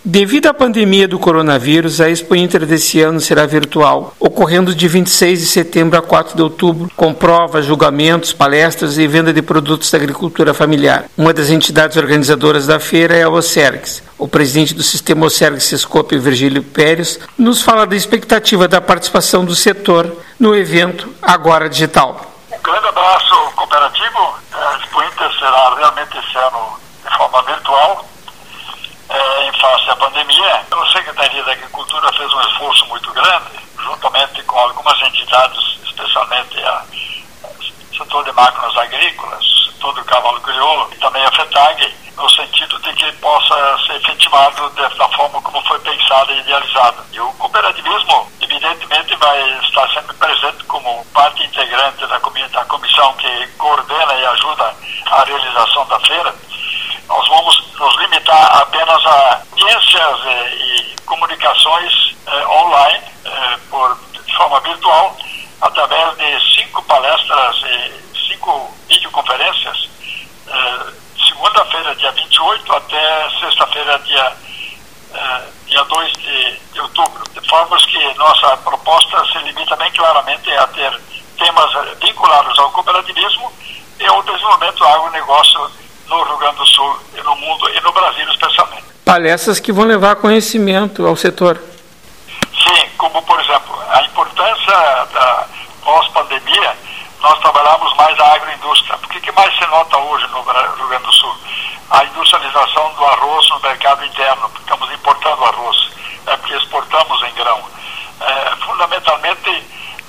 Devido à pandemia do coronavírus, a Expo Inter desse ano será virtual, ocorrendo de 26 de setembro a 4 de outubro, com provas, julgamentos, palestras e venda de produtos da agricultura familiar. Uma das entidades organizadoras da feira é a Osergs. O presidente do sistema Osergs Sescope, Virgílio Pérez, nos fala da expectativa da participação do setor no evento Agora Digital. Um grande abraço cooperativo. A Expo Inter será realmente esse ano de forma virtual. Em face à pandemia, a Secretaria da Agricultura fez um esforço muito grande, juntamente com algumas entidades, especialmente o setor de máquinas agrícolas, o setor do cavalo crioulo e também a FETAG, no sentido de que possa ser efetivado da forma como foi pensado e idealizado. E o cooperativismo, evidentemente, vai estar sempre presente como parte integrante da comissão que coordena e ajuda a realização da feira. Nós vamos nos limitar apenas a audiências e comunicações online, de forma virtual, através de 5 palestras e 5 videoconferências, segunda-feira, dia 28, até sexta-feira, dia 2 de outubro. De forma que nossa proposta se limita bem claramente a ter temas vinculados ao cooperativismo e ao desenvolvimento do agronegócio no Rio Grande do Sul e no mundo e no Brasil especialmente. Palestras que vão levar conhecimento ao setor. Sim, como por exemplo, a importância da pós-pandemia, nós trabalhamos mais a agroindústria. Por que mais se nota hoje no Rio Grande do Sul? A industrialização do arroz no mercado interno, porque estamos importando arroz, porque exportamos em grão. Fundamentalmente,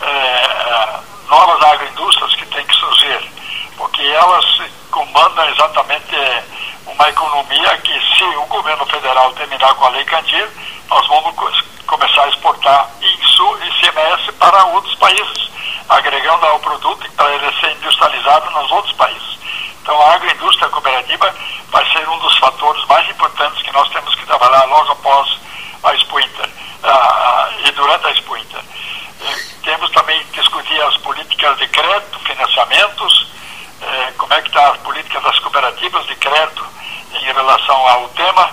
novas agroindústrias que têm que surgir, porque elas comandam exatamente uma economia que, se o governo federal terminar com a Lei Candir, nós vamos começar a exportar ICMS para outros países, agregando ao produto para ele ser industrializado nos outros países. Então, a agroindústria cooperativa vai ser um dos fatores mais importantes que nós temos que trabalhar logo após a Expo Inter e durante a Expo Inter. Temos também que discutir as políticas de crédito, financiamentos, como é que está a política das cooperativas de crédito em relação ao tema,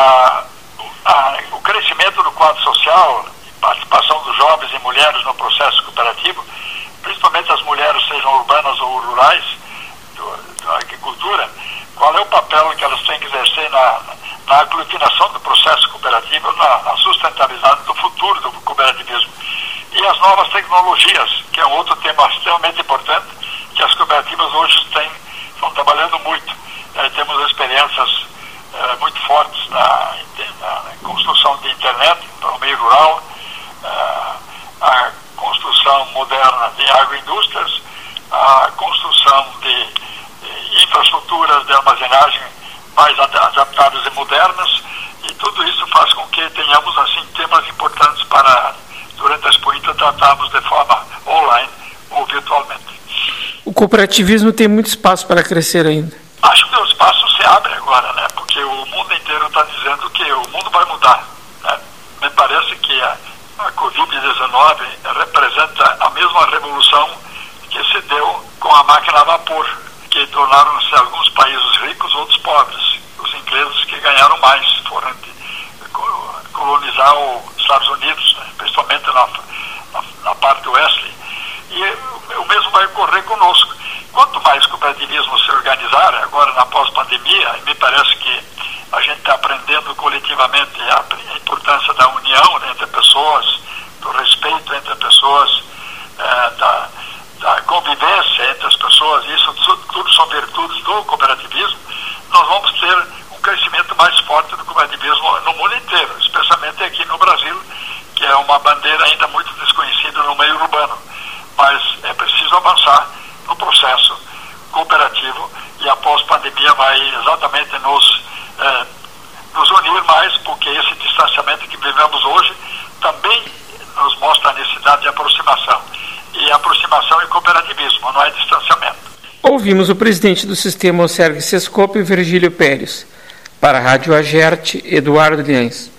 o crescimento do quadro social, participação dos jovens e mulheres no processo cooperativo, principalmente as mulheres, sejam urbanas ou rurais, da agricultura, qual é o papel que elas têm que exercer na aglutinação do processo cooperativo, na sustentabilidade do futuro do cooperativismo. E as novas tecnologias, que é um outro tema extremamente importante, que as cooperativas hoje estão trabalhando muito. Temos experiências muito fortes na construção de internet para o meio rural, a construção moderna de agroindústrias, a construção de infraestruturas de armazenagem mais adaptadas e modernas, e tudo isso faz com que tenhamos assim temas importantes para, durante a Expo Inter, tratarmos de forma online ou virtualmente. O cooperativismo tem muito espaço para crescer ainda. Acho que o espaço se abre agora, né? Porque o mundo inteiro está dizendo que o mundo vai mudar, né? Me parece que a Covid-19 representa a mesma revolução que se deu com a máquina a vapor, que tornaram-se alguns países ricos, outros pobres. Os ingleses que ganharam mais foram colonizar os Estados Unidos, né? Principalmente na parte oeste. E o mesmo vai ocorrer conosco. Quanto mais o cooperativismo se organizar, agora na pós-pandemia, me parece que a gente está aprendendo coletivamente a importância da união entre pessoas, do respeito entre pessoas, da convivência entre as pessoas, isso tudo são virtudes do cooperativismo. Nós vamos ter um crescimento mais forte do cooperativismo no mundo inteiro, especialmente aqui no Brasil, que é uma bandeira ainda muito desconhecida no meio urbano. Mas é preciso avançar no processo cooperativo, e a pós-pandemia vai exatamente nos unir mais, porque esse distanciamento que vivemos hoje também nos mostra a necessidade de aproximação. E aproximação é cooperativismo, não é distanciamento. Ouvimos o presidente do sistema Osergs Sescope, Virgílio Pérez. Para a Rádio Agerte, Eduardo Liães.